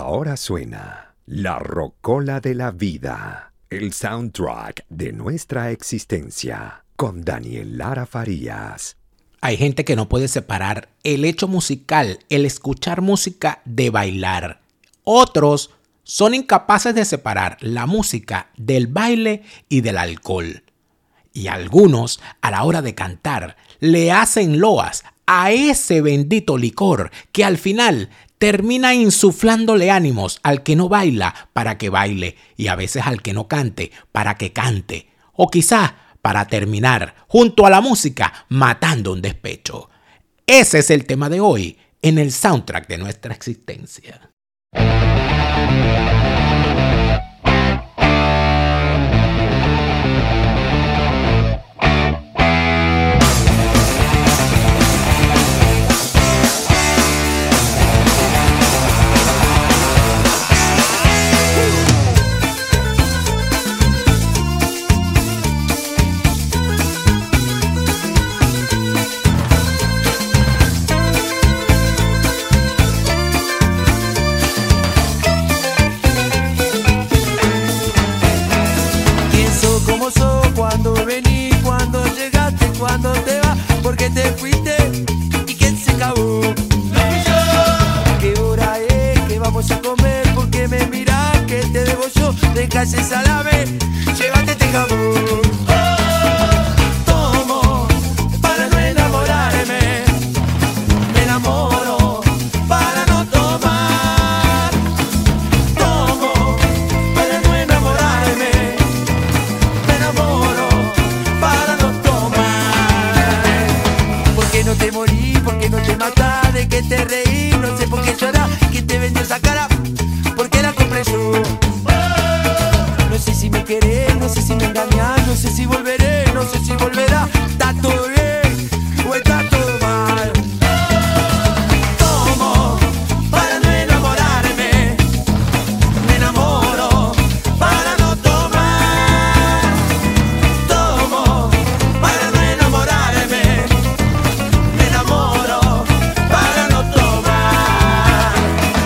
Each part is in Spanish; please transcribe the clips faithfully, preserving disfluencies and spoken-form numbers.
Ahora suena La Rocola de la Vida, el soundtrack de nuestra existencia, con Daniel Lara Farías. Hay gente que no puede separar el hecho musical, el escuchar música, de bailar. Otros son incapaces de separar la música del baile y del alcohol. Y algunos, a la hora de cantar, le hacen loas a ese bendito licor que al final termina insuflándole ánimos al que no baila para que baile y a veces al que no cante para que cante. O quizá para terminar, junto a la música, matando un despecho. Ese es el tema de hoy en el soundtrack de nuestra existencia. Ese salame, llévate este jamón. Tomo para no enamorarme, me enamoro para no tomar. Tomo para no enamorarme, me enamoro para no tomar. ¿Por qué no te morí? ¿Por qué no te matás? ¿De qué te reí? No sé por qué llorás. ¿Quién te vendió esa cara? ¿Por qué la compré yo? No sé si me querés, no sé si me engañás, no sé si volveré, no sé si volverá. Está todo bien o está todo mal. Tomo para no enamorarme, me enamoro para no tomar. Tomo para no enamorarme, me enamoro para no tomar.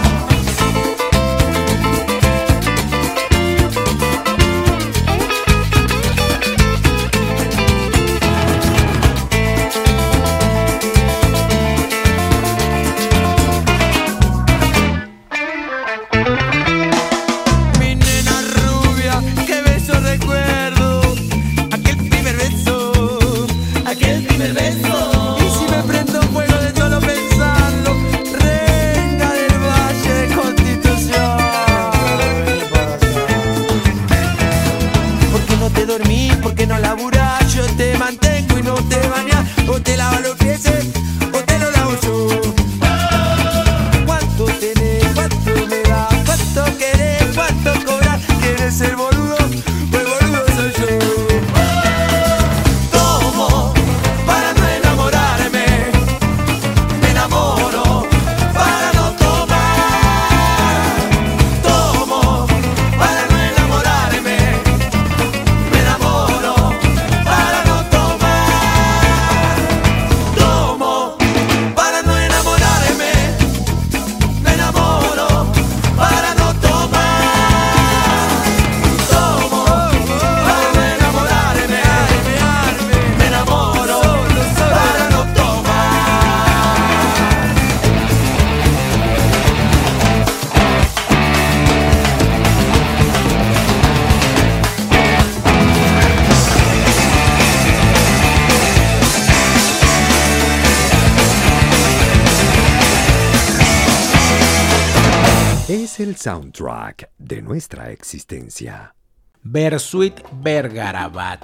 Es el soundtrack de nuestra existencia. Bersuit Vergarabat.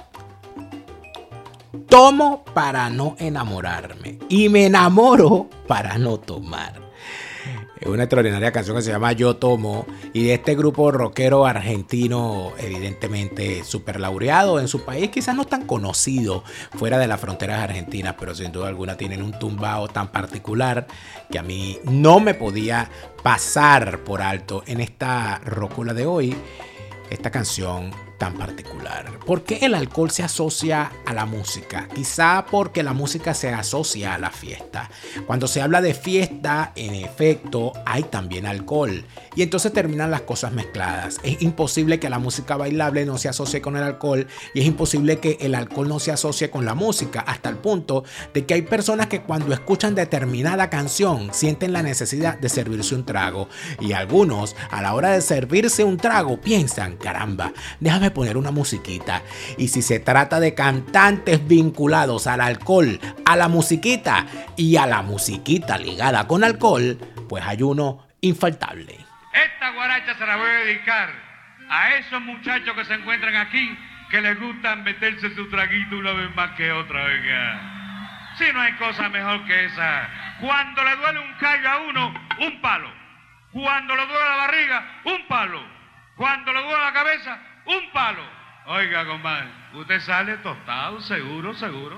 Tomo para no enamorarme y me enamoro para no tomar. Es una extraordinaria canción que se llama Yo Tomo y de este grupo rockero argentino, evidentemente súper laureado en su país, quizás no tan conocido fuera de las fronteras argentinas, pero sin duda alguna tienen un tumbao tan particular que a mí no me podía pasar por alto en esta rocola de hoy, esta canción tan particular. ¿Por qué el alcohol se asocia a la música? Quizá porque la música se asocia a la fiesta. Cuando se habla de fiesta, en efecto, hay también alcohol. y entonces terminan las cosas mezcladas. Es imposible que la música bailable no se asocie con el alcohol y es imposible que el alcohol no se asocie con la música, hasta el punto de que hay personas que cuando escuchan determinada canción sienten la necesidad de servirse un trago, y algunos a la hora de servirse un trago piensan, caramba, déjame poner una musiquita. Y si se trata de cantantes vinculados al alcohol, a la musiquita y a la musiquita ligada con alcohol, pues hay uno infaltable. Esta guaracha se la voy a dedicar a esos muchachos que se encuentran aquí, que les gusta meterse su traguito una vez más que otra, venga. Si no hay cosa mejor que esa. Cuando le duele un callo a uno, un palo. Cuando le duele la barriga, un palo. Cuando le duele la cabeza, un palo. Oiga, compadre, usted sale tostado, seguro, seguro.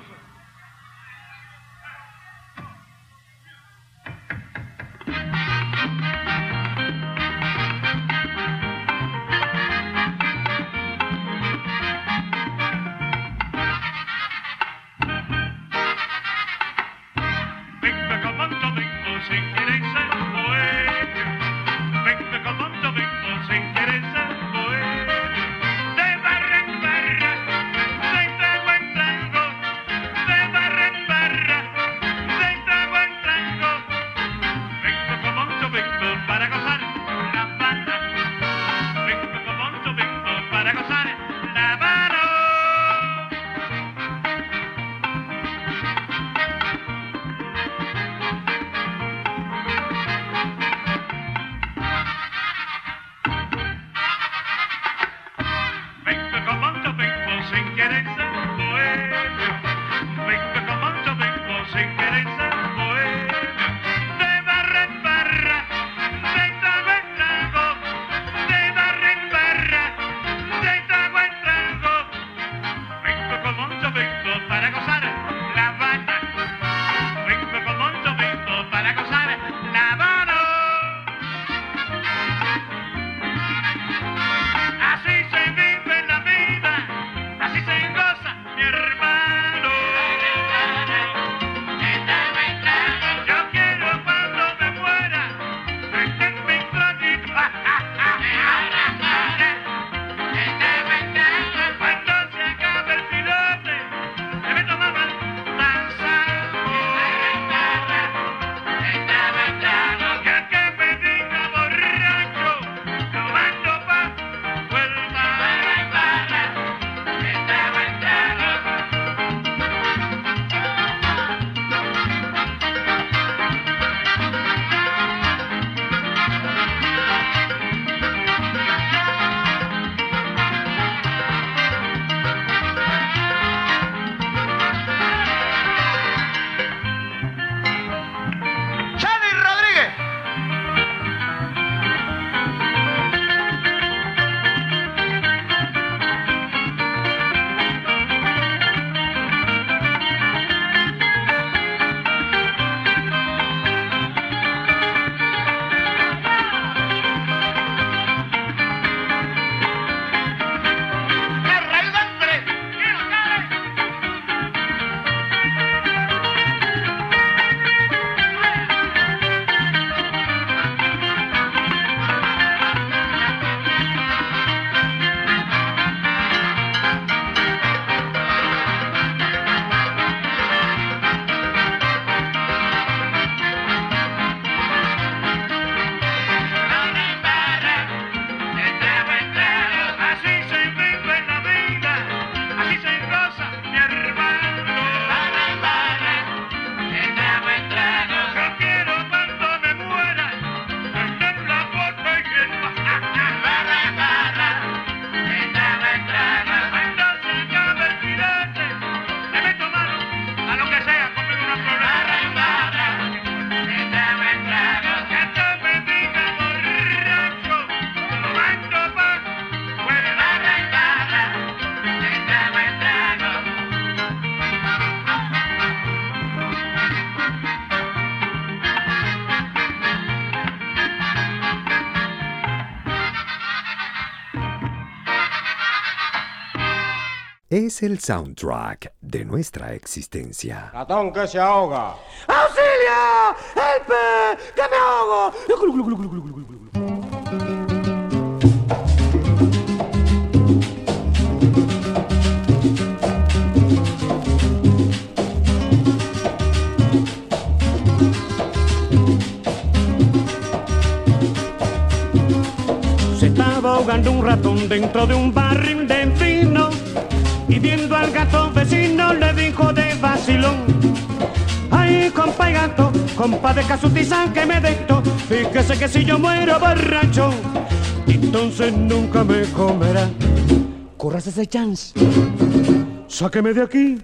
Es el soundtrack de nuestra existencia. Ratón que se ahoga. ¡Auxilio! ¡Help! ¡Que me ahogo! Se estaba ahogando un ratón dentro de un barril de vino y viendo al gato vecino le dijo de vacilón: ay, compa y gato, compa de casutizan que me deito, fíjese que si yo muero borracho, entonces nunca me comerá. Corras ese chance, sáqueme de aquí,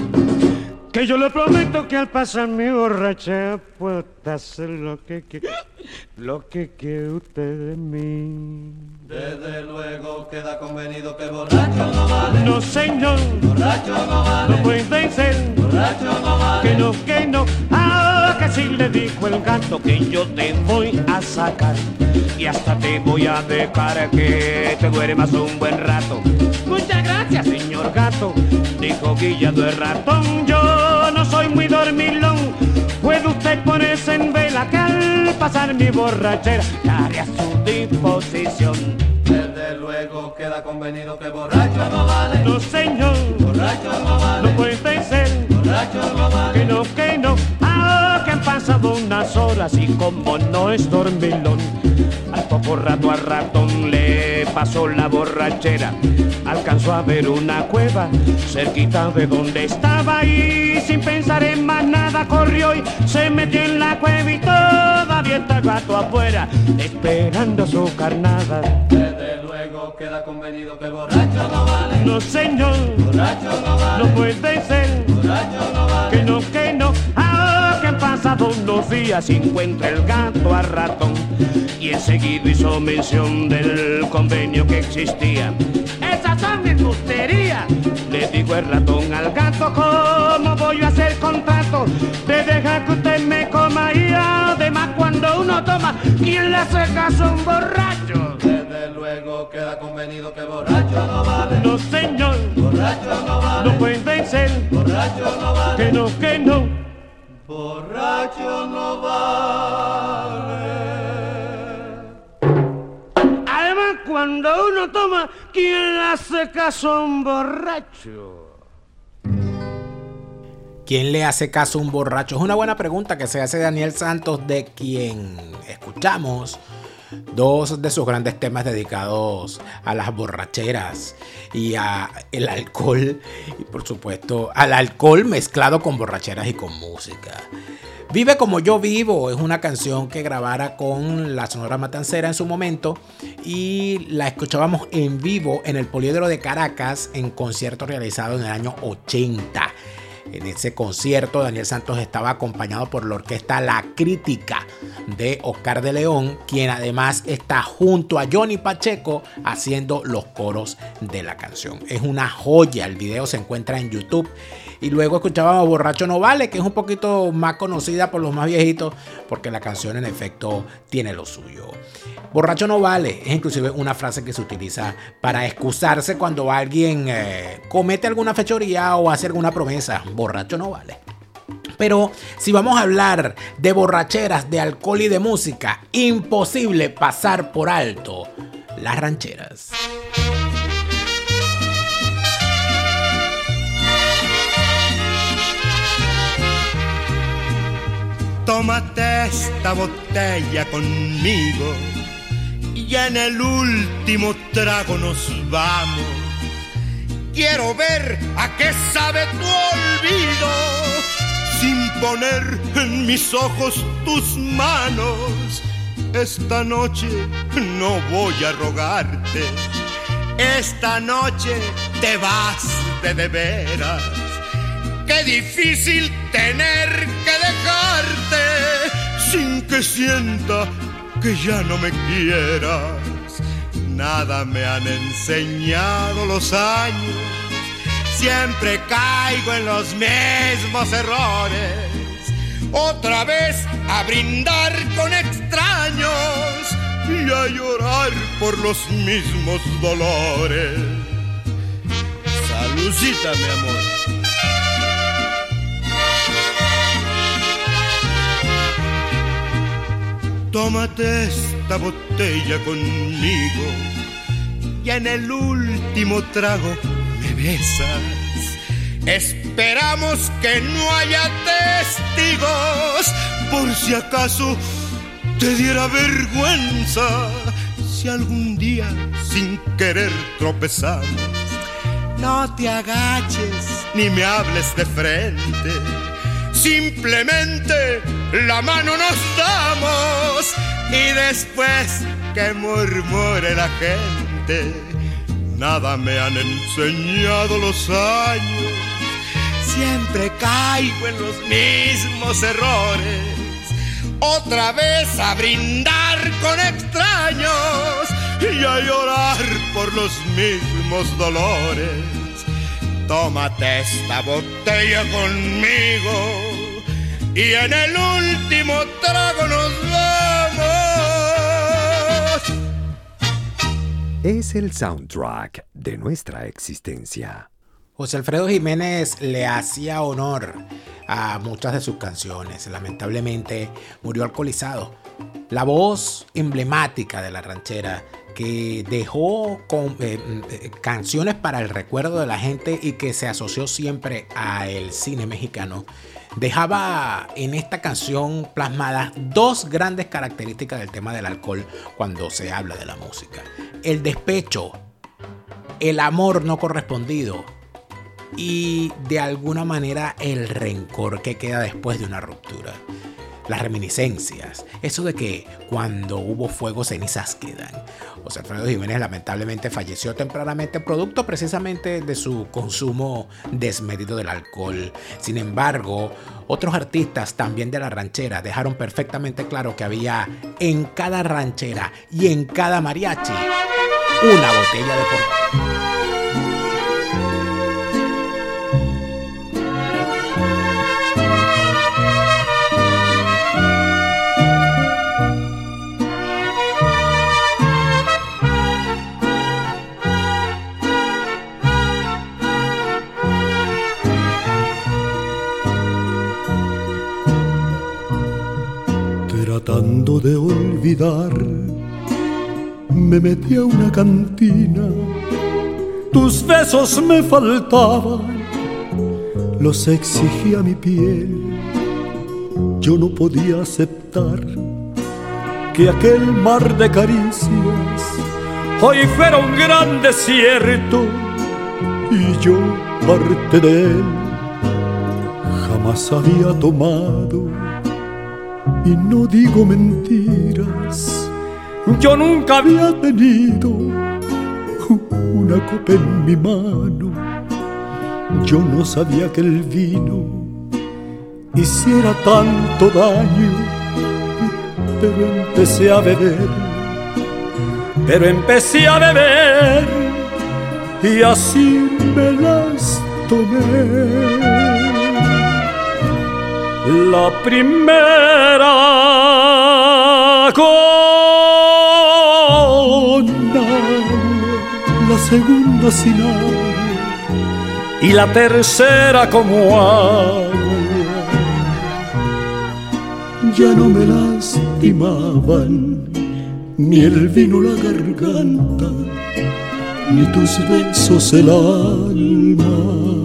que yo le prometo que al pasar mi borracha puedo hacer lo que quiera, lo que quiere usted de mí. Desde luego queda convenido que borracho no vale. No señor, Borracho no vale. no puede ser, Borracho no vale. que no, que no. Ah, que sí le dijo el gato que yo te voy a sacar y hasta te voy a dejar que te duermas un buen rato. Muchas gracias, señor gato, dijo Guillado el ratón. Yo no soy muy dormilón, puede usted ponerse en vela que al pasar mi borrachera estaré a su disposición. Desde luego queda convenido que borracho no vale. No señor, Borracho no vale. no puede ser, Borracho no vale. que no, que no. Ah, que han pasado unas horas y como no es dormilón, al poco rato al ratón le pasó la borrachera. Alcanzó a ver una cueva cerquita de donde estaba y sin pensar en más nada corrió y se metió en la cueva y todavía está el gato afuera esperando su carnada. Desde luego queda convenido que borracho no vale. No señor, Borracho no vale. no puede ser, Borracho no vale. que no, que no. Ah, que han pasado unos días y encuentra el gato al ratón y enseguida hizo mención del convenio que existía. Esas son embusterías, le dijo el ratón al gato. ¿Cómo voy a hacer contrato de dejar que usted me coma? Y además cuando uno toma, ¿quién le hace caso a un borracho? Desde luego queda convenido que borracho no vale. No señor, Borracho no vale. no puede ser, Borracho no vale. que no, que no. Borracho no vale. Además cuando uno toma, ¿quién le hace caso a un borracho? ¿Quién le hace caso a un borracho? Es una buena pregunta que se hace Daniel Santos, de quien escuchamos dos de sus grandes temas dedicados a las borracheras y a el alcohol, y por supuesto al alcohol mezclado con borracheras y con música. Vive como yo vivo es una canción que grabara con la Sonora Matancera en su momento y la escuchábamos en vivo en el Poliedro de Caracas en concierto realizado en el año ochenta. En ese concierto Daniel Santos estaba acompañado por la orquesta La Crítica de Oscar de León, quien además está junto a Johnny Pacheco haciendo los coros de la canción. Es una joya, el video se encuentra en YouTube. Y luego escuchábamos Borracho no vale, que es un poquito más conocida por los más viejitos, porque la canción en efecto tiene lo suyo. Borracho no vale es inclusive una frase que se utiliza para excusarse cuando alguien eh, comete alguna fechoría o hace alguna promesa. Borracho no vale. Pero si vamos a hablar de borracheras, de alcohol y de música, imposible pasar por alto las rancheras. Tómate esta botella conmigo y en el último trago nos vamos. Quiero ver a qué sabe tu olvido sin poner en mis ojos tus manos. Esta noche no voy a rogarte, esta noche te vas de de veras. Qué difícil tener que dejarte sin que sienta que ya no me quieras. Nada me han enseñado los años, siempre caigo en los mismos errores. Otra vez a brindar con extraños y a llorar por los mismos dolores. Saludcita, mi amor. Tómate esta botella conmigo y en el último trago me besas. Esperamos que no haya testigos por si acaso te diera vergüenza si algún día sin querer tropezamos. No te agaches ni me hables de frente, simplemente la mano nos damos y después que murmure la gente, nada me han enseñado los años, siempre caigo en los mismos errores, otra vez a brindar con extraños y a llorar por los mismos dolores. Tómate esta botella conmigo y en el último trago nos vamos. Es el soundtrack de nuestra existencia. José Alfredo Jiménez le hacía honor a muchas de sus canciones. Lamentablemente murió alcoholizado. La voz emblemática de la ranchera que dejó con, eh, eh, canciones para el recuerdo de la gente y que se asoció siempre al cine mexicano, dejaba en esta canción plasmadas dos grandes características del tema del alcohol cuando se habla de la música: el despecho, el amor no correspondido y de alguna manera el rencor que queda después de una ruptura. Las reminiscencias, eso de que cuando hubo fuego cenizas quedan. José Alfredo Jiménez lamentablemente falleció tempranamente producto precisamente de su consumo desmedido del alcohol. Sin embargo, otros artistas también de la ranchera dejaron perfectamente claro que había en cada ranchera y en cada mariachi una botella de porter. Tratando de olvidar, me metí a una cantina. Tus besos me faltaban, los exigía mi piel. Yo no podía aceptar que aquel mar de caricias hoy fuera un gran desierto y yo parte de él. Jamás había tomado, y no digo mentiras, yo nunca había tenido una copa en mi mano. Yo no sabía que el vino hiciera tanto daño, pero empecé a beber, pero empecé a beber y así me las tomé. La primera con agua, la segunda sin agua y la tercera como agua. Ya no me lastimaban ni el vino la garganta, ni tus besos el alma.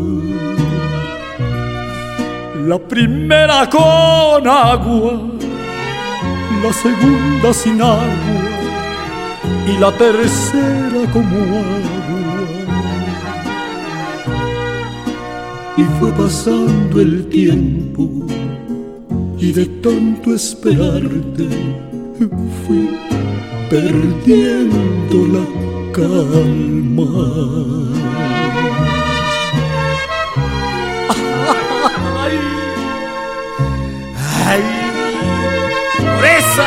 La primera con agua, la segunda sin agua y la tercera como agua. Y fue pasando el tiempo y de tanto esperarte fui perdiendo la calma. ¡Ay! ¡Pureza!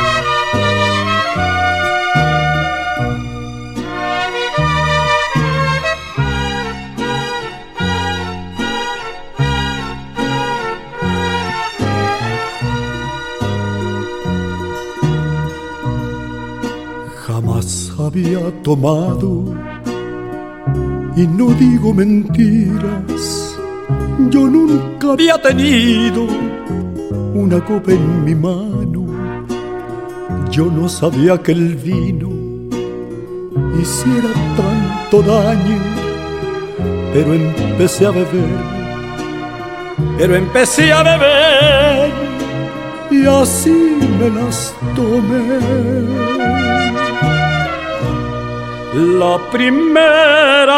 Jamás había tomado, y no digo mentiras, yo nunca había tenido una copa en mi mano. Yo no sabía que el vino hiciera tanto daño, pero empecé a beber, pero empecé a beber y así me las tomé. La primera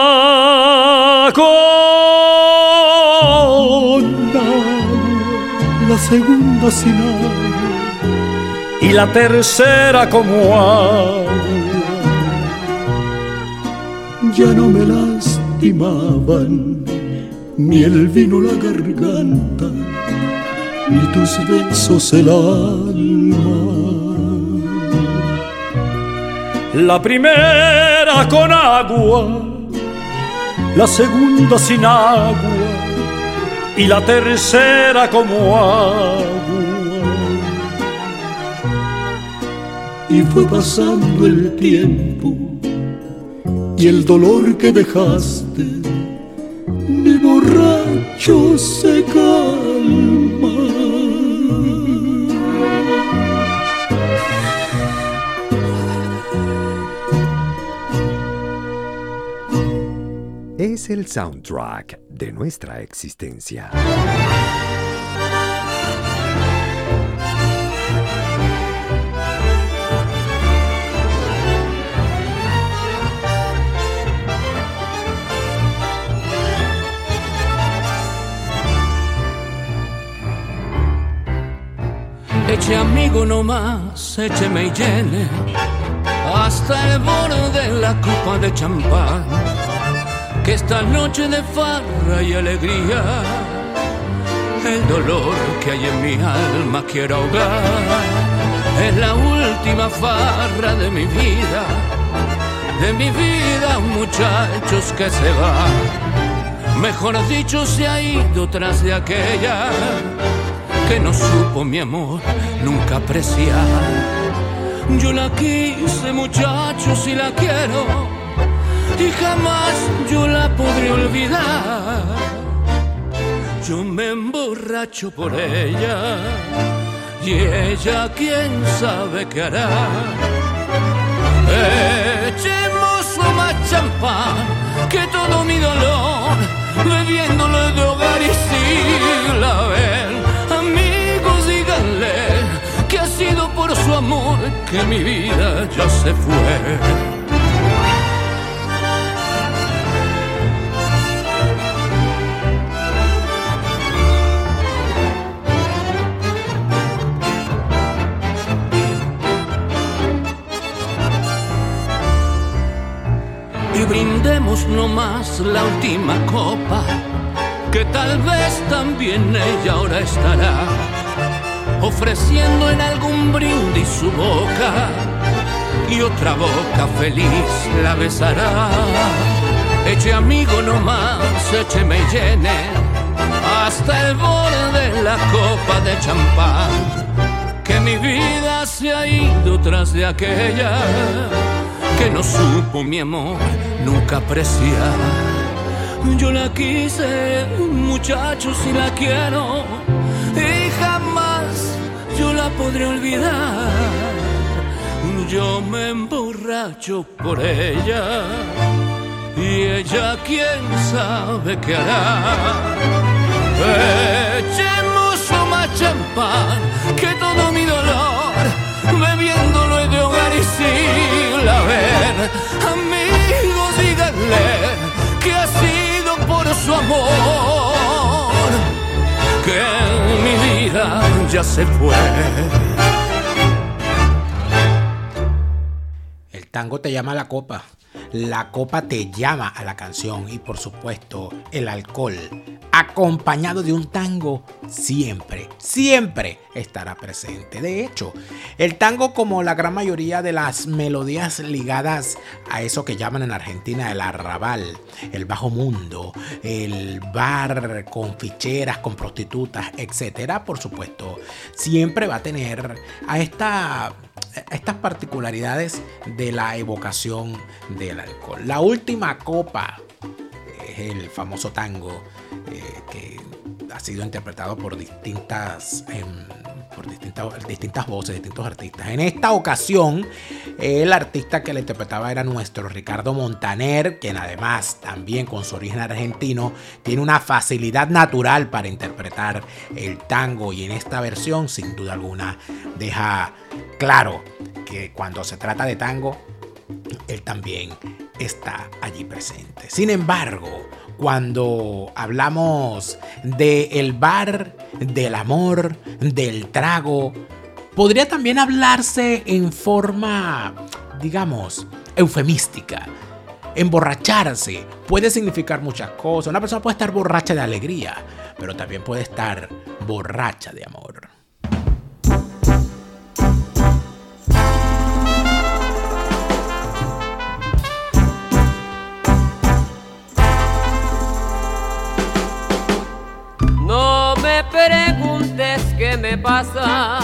con agua, la segunda sin agua y la tercera como agua. Ya no me lastimaban ni el vino la garganta, ni tus besos el alma. La primera con agua, la segunda sin agua y la tercera como agua. Y fue pasando el tiempo y el dolor que dejaste, mi borracho se calma. Es el soundtrack de nuestra existencia. Eche amigo no más, écheme y llene hasta el borde de la copa de champán, que esta noche de farra y alegría el dolor que hay en mi alma quiero ahogar. Es la última farra de mi vida, de mi vida, muchachos, que se va. Mejor dicho, se ha ido tras de aquella que no supo mi amor nunca apreciar. Yo la quise, muchachos, y la quiero, y jamás yo la podré olvidar. Yo me emborracho por ella, y ella quién sabe qué hará. Echemos más champán, que todo mi dolor bebiéndolo de hogar y sin la ver. Amigos, díganle que ha sido por su amor que mi vida ya se fue. Y brindemos nomás la última copa, que tal vez también ella ahora estará ofreciendo en algún brindis su boca, y otra boca feliz la besará. Eche amigo nomás, écheme y llene hasta el borde de la copa de champán, que mi vida se ha ido tras de aquella que no supo mi amor nunca apreciar. Yo la quise, muchachos, y la quiero, y jamás yo la podré olvidar. Yo me emborracho por ella, y ella quién sabe qué hará. Echemos más champán, que todo mi dolor bebiéndolo he de ahogar y sin la ver. Amigos, díganle que ha sido por su amor que mi vida ya se fue. El tango te llama a la copa, la copa te llama a la canción, y por supuesto el alcohol acompañado de un tango siempre, siempre estará presente. De hecho, el tango, como la gran mayoría de las melodías ligadas a eso que llaman en Argentina el arrabal, el bajo mundo, el bar con ficheras, con prostitutas, etcétera, por supuesto, siempre va a tener a esta... estas particularidades de la evocación del alcohol. La última copa es el famoso tango eh, que ha sido interpretado por distintas eh, por distintas, distintas voces, distintos artistas. En esta ocasión, el artista que le interpretaba era nuestro Ricardo Montaner, quien además también con su origen argentino tiene una facilidad natural para interpretar el tango, y en esta versión sin duda alguna deja claro que cuando se trata de tango, él también está allí presente. Sin embargo, cuando hablamos del bar, del amor, del trago, podría también hablarse en forma, digamos, eufemística. Emborracharse puede significar muchas cosas. Una persona puede estar borracha de alegría, pero también puede estar borracha de amor. No me preguntes qué me pasa,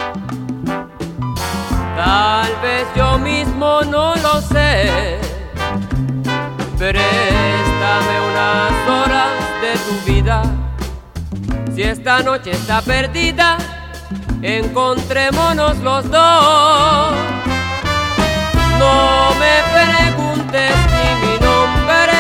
tal vez yo mismo no lo sé. Préstame unas horas de tu vida, si esta noche está perdida, encontrémonos los dos. No me preguntes ni mi nombre,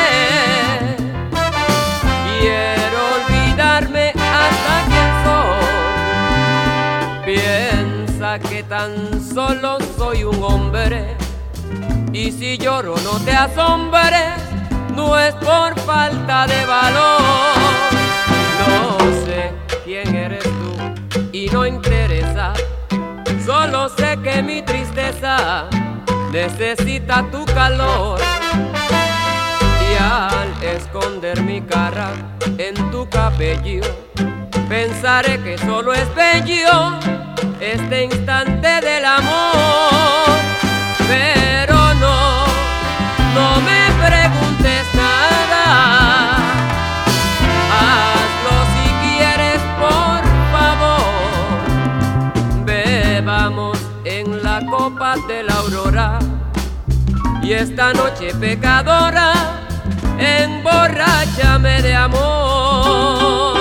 quiero olvidarme hasta quién soy. Piensa que tan solo soy un hombre, y si lloro no te asombres, no es por falta de valor. No sé quién eres tú y no interesa, solo sé que mi tristeza necesita tu calor. Y al esconder mi cara en tu cabello, pensaré que solo es bello este instante del amor. Pero no, no me preguntes nada, hazlo si quieres, por favor. Bebamos en la copa de la aurora, y esta noche pecadora, emborráchame de amor.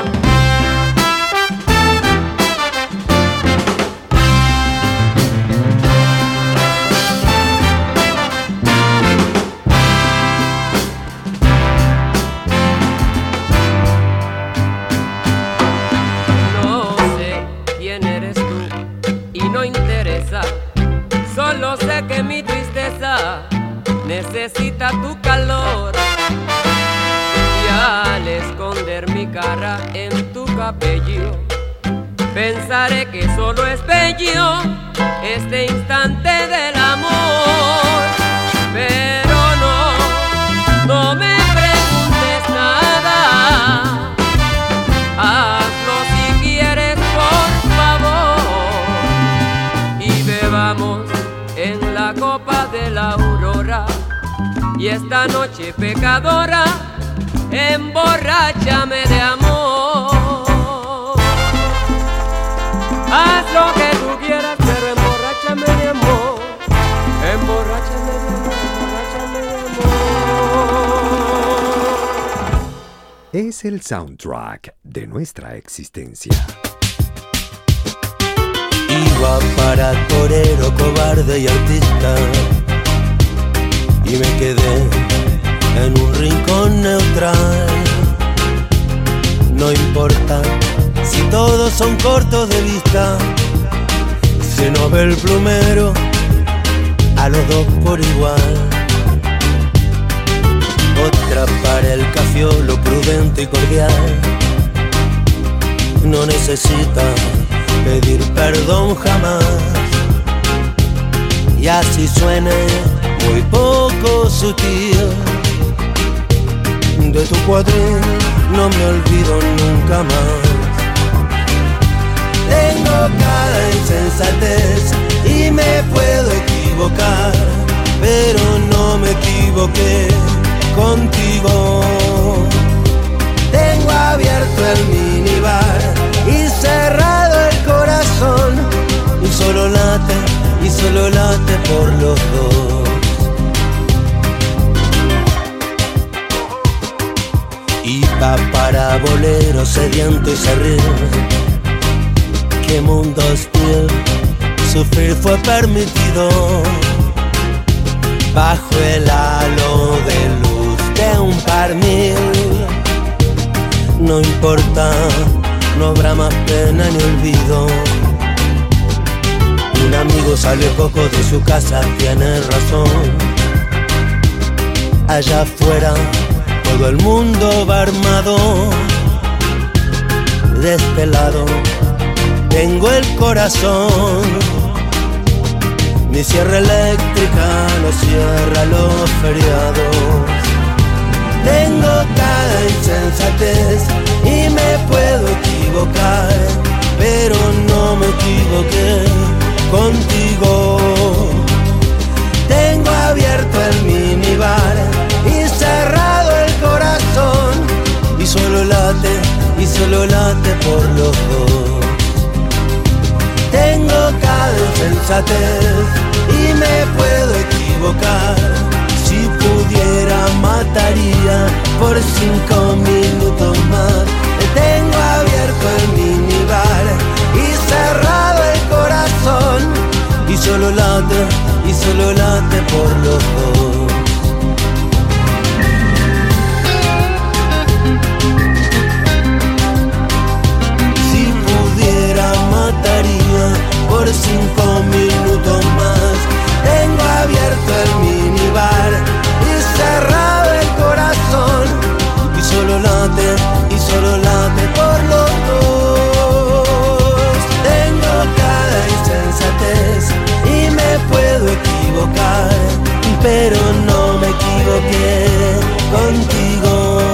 Solo sé que mi tristeza necesita tu calor. Y al esconder mi cara en tu cabello, pensaré que solo es bello este instante del amor. Pero no, no me preguntes nada, hazlo si quieres, por favor. Y bebamos en la copa de la aurora, y esta noche pecadora, emborráchame de amor. Haz lo que tú quieras, pero emborráchame de amor. Emborráchame de amor, emborráchame de amor. Es el soundtrack de nuestra existencia. Iba para torero, cobarde y artista, y me quedé en un rincón neutral. No importa si todos son cortos de vista, se nos ve el plumero a los dos por igual. Otra para el cafiolo, prudente y cordial, no necesita pedir perdón jamás. Y así suene muy poco sutil, de tu cuadril no me olvido nunca más. Tengo cada insensatez y me puedo equivocar, pero no me equivoqué contigo. Tengo abierto el minibar y cerrado el corazón, y solo late, y solo late por los dos. Y va para bolero sediento y serrín, qué mundo hostil, sufrir fue permitido. Bajo el halo de luz de un par mil, no importa, no habrá más pena ni olvido. Un amigo salió poco de su casa, tiene razón. Allá afuera todo el mundo va armado. De este lado tengo el corazón. Mi sierra eléctrica no cierra los feriados. Tengo cada insensatez y me puedo equivocar, pero no me equivoqué contigo. Tengo abierto el minibar y cerrado el corazón, y solo late, y solo late por los dos. Tengo cada insensatez y me puedo equivocar. Si pudiera mataría por cinco minutos más. Tengo abierto el minibar y cerrado el corazón, y solo late, y solo late por los dos. Si pudiera mataría por cinco minutos más. Tengo abierto el minibar y cerrado el corazón, y solo late, y solo late por los dos. Tengo cada insensatez y me puedo equivocar, pero no me equivoqué contigo.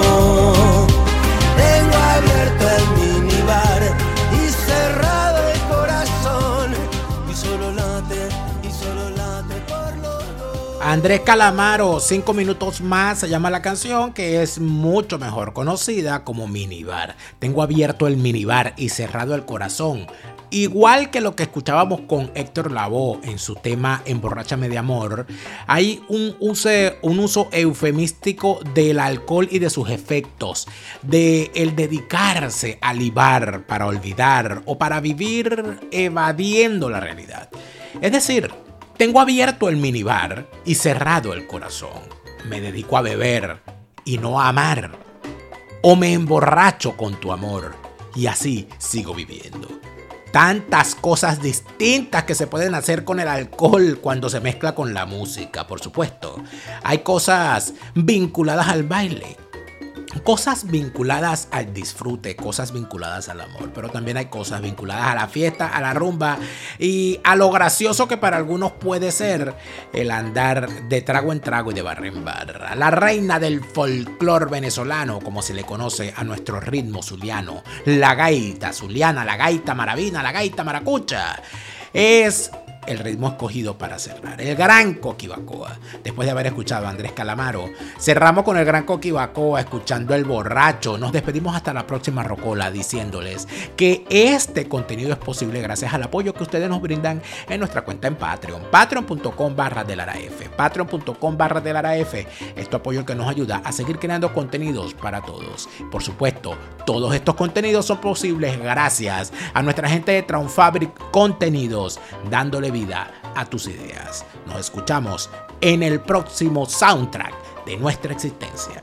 Tengo abierto el minibar y cerrado el corazón, y solo late, y solo late por los dos. Andrés Calamaro, cinco minutos más, se llama la canción, que es mucho mejor conocida como Minibar. Tengo abierto el minibar y cerrado el corazón. Igual que lo que escuchábamos con Héctor Lavoe en su tema Emborráchame de Amor, hay un uso, un uso eufemístico del alcohol y de sus efectos, de el dedicarse a libar para olvidar o para vivir evadiendo la realidad. Es decir, tengo abierto el minibar y cerrado el corazón. Me dedico a beber y no a amar. O me emborracho con tu amor y así sigo viviendo. Tantas cosas distintas que se pueden hacer con el alcohol cuando se mezcla con la música, por supuesto. Hay cosas vinculadas al baile, cosas vinculadas al disfrute, cosas vinculadas al amor, pero también hay cosas vinculadas a la fiesta, a la rumba y a lo gracioso que para algunos puede ser el andar de trago en trago y de barra en barra. La reina del folclor venezolano, como se le conoce a nuestro ritmo zuliano, la gaita zuliana, la gaita maravina, la gaita maracucha, es el ritmo escogido para cerrar. El gran Coqui Bacoa. Después de haber escuchado a Andrés Calamaro, cerramos con el gran Coqui Bacoa escuchando El Borracho. Nos despedimos hasta la próxima rocola diciéndoles que este contenido es posible gracias al apoyo que ustedes nos brindan en nuestra cuenta en Patreon. Patreon.com barra Delaraf. Patreon.com barra Delaraf. Es tu apoyo que nos ayuda a seguir creando contenidos para todos. Por supuesto, todos estos contenidos son posibles gracias a nuestra gente de Traumfabric Contenidos, dándole vida a tus ideas. Nos escuchamos en el próximo soundtrack de nuestra existencia.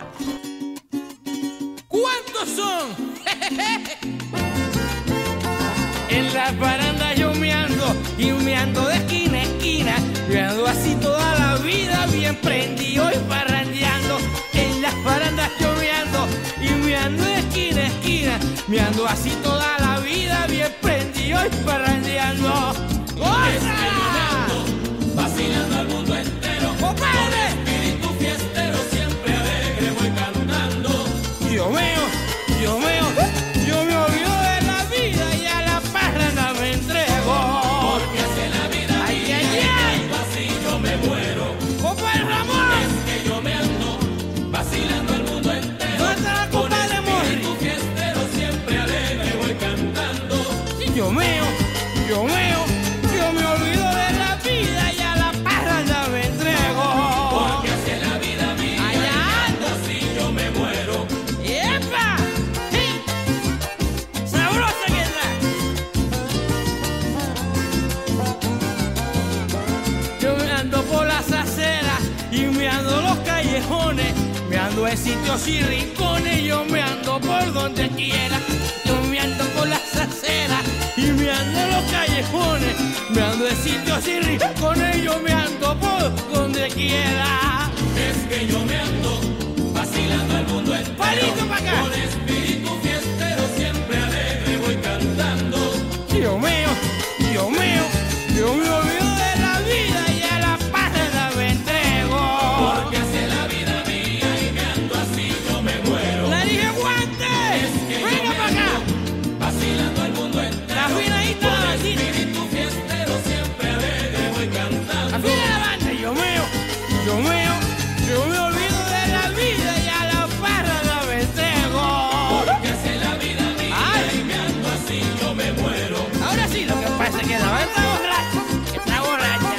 ¿Cuántos son? En las barandas yo me ando y me ando de esquina a esquina. Me ando así toda la vida, bien prendido y parrandeando. En las barandas yo me ando y me ando de esquina a esquina. Me ando así toda la vida, bien prendido y parrandeando. Vacilando al mundo entero, ¡compadre! Con espíritu fiestero, siempre alegre voy cantando. Dios mío, Dios mío, yo me olvido de la vida y a la parranda me entrego. Porque hacia la vida ay, mía, ay, ay. así yo me muero. ¡Compadre Ramón! Es que yo me ando vacilando al mundo entero. ¿Dónde está la Con compadre espíritu Morri? fiestero, siempre alegre voy cantando. Dios mío, Dios mío, yo me olvido de la vida. callejones, me ando en sitios y rincones, yo me ando por donde quiera, yo me ando por las aceras y me ando en los callejones, me ando en sitios y rincones, yo me ando por donde quiera. Es que yo me ando vacilando al mundo entero, palito pa' acá, con espíritu fiestero, siempre alegre voy cantando. Dios mío, Dios mío, yo me olvido de la vida y a la paz me entrego. Porque así es la vida mía y me ando así yo me muero. ¡La dije guante! ¡Venga para acá! Vacilando al mundo entero, la afinadita, con espíritu fiestero, siempre alegre voy cantando. Afina la banda, Dios mío, Dios mío, yo me olvido de la vida y a la paz me entrego. Porque así es la vida mía. Ay. Y me ando así yo me muero. Ahora sí, lo que pasa es que la banda está borracha, está borracha.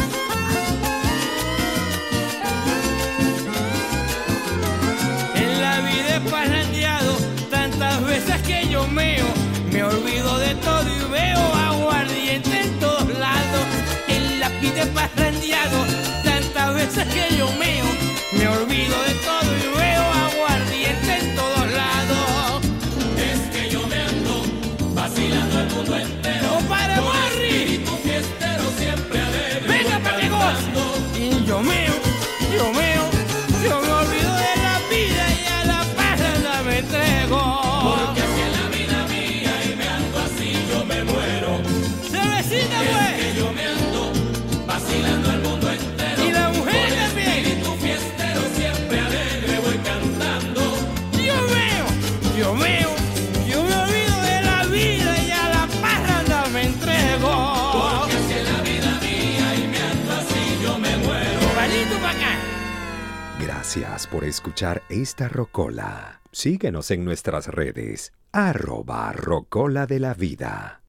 En la vida he parrandeado tantas veces que yo meo, me olvido de todo y veo aguardiente en todos lados. En la vida he parrandeado tantas veces que yo meo, me olvido de todo y veo aguardiente en todos lados. Es que yo me ando vacilando el mundo entero, ¡oh, padre Morri! Espíritu fiestero, siempre alegre. ¡Venga pa' que goce! Y yo meo, yo meo, yo me olvido de la vida y a la paz me entrego. Porque así es la vida mía y me ando así yo me muero. ¡Cervecita, Es pues! que yo me ando vacilando el mundo entero, Y la mujer con también. espíritu fiestero, siempre alegre voy cantando. Dios mío, Dios mío, yo me olvido de la vida y a la parranda me entrego. Porque así es la vida mía y me ando así yo me muero. Palito pa' acá. Gracias por escuchar esta rocola. Síguenos en nuestras redes, arroba rocola de la vida.